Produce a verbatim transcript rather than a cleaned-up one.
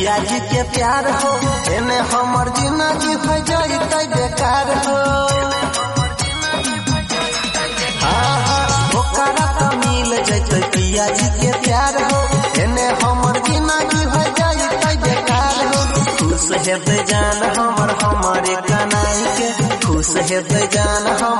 पिया जी के प्यार हो एने हमर जिंदगी हो जाए बेकार हो हाँ हाँ ओकरा तो मिल जैते पिया जी के प्यार हो एने हमर जिंदगी हो जाए बेकार हो खुश हेते जान हमर हमारे कनाई के खुश हेते जान हम